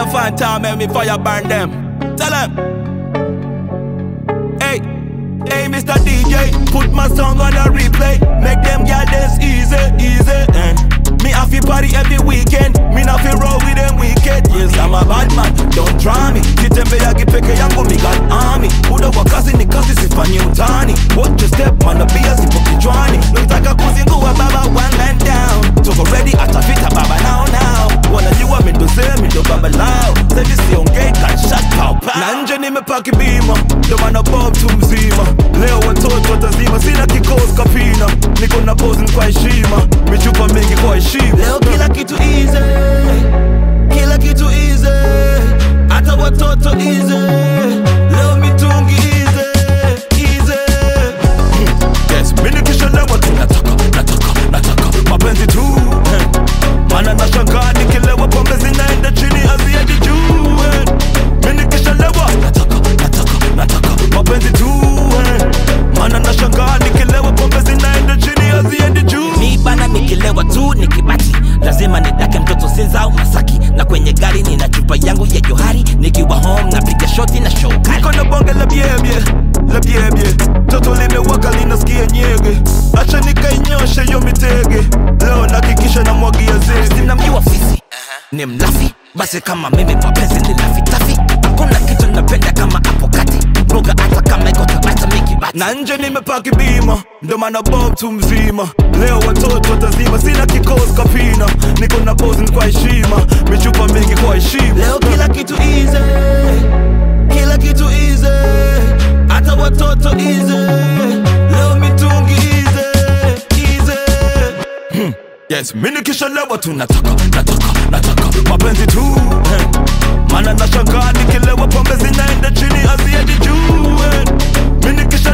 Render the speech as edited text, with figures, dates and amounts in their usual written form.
a fine time, make me fire burn them. Tell them. Hey, hey, Mr. DJ, put my song on a replay. Make them girls dance easy, easy. Me have to party every weekend. Me not feel roll with them wicked. Yes, I'm a bad man, don't try me. Kitembe yagi peke yangu me got army. Uda wakazi ni kasi sifani utani. Watch your step man, the beer sipo kichwani. Nitaka kuzinguwa baba one man down. Toko ready atafita baba now. Wala jiwa mendose mido baba lao. Sevi siongei gunshot pow pow. Nanje nimepaki bima, ndo mana bob tu mzima. Leo watoto watazima, sina kikosi kapina. Niko na posing kwa heshima, michupa mingi kwa heshima. Leo kila kitu easy, kila kitu easy. Hata watoto easy. Leo mitungi easy, easy. Yes, mini kisha lewa tu nataka mapenzi tu. Mana nashangaa nikilewa pombe zinaenda chini haziendi juu. Mini kisha lewa nataka mapenzi tu. Mana nashangaa nikilewa pombe zinaenda chini haziendi juu. Mi bana nikilewa tu nikibati, lazima nidake mtoto Sinza au Masaki. Na kwenye gari nina chupa yangu ya Johari. Nikiwa home napiga shoti na show kali. Niko na bonge la biebie toto limewaka linasikia nyege. Acha nikainyoshe yo mitege. Leo nakikisha na mwagia zege. Sina mjua fisi, ni mlafi. Basi kama mimi mapenzi ni lafitafi. Hakuna kitu napenda kama hapo kati. Mboga hata kama iko tabata mikibati. Na nje nimepaki bima, ndo mana bob tu mzima. Leo watoto watazima, sina kikosi kapina. Niko na posing kwa heshima, michupa mingi kwa heshima. Leo kila kitu easy, kila kitu easy. Hata watoto easy. Leo mitungi easy, easy. Yes, mini kisha lewa tu nataka mapenzi tu. Mana nashangaa nikilewa pombe zinaenda chini haziendi juu. Mini kisha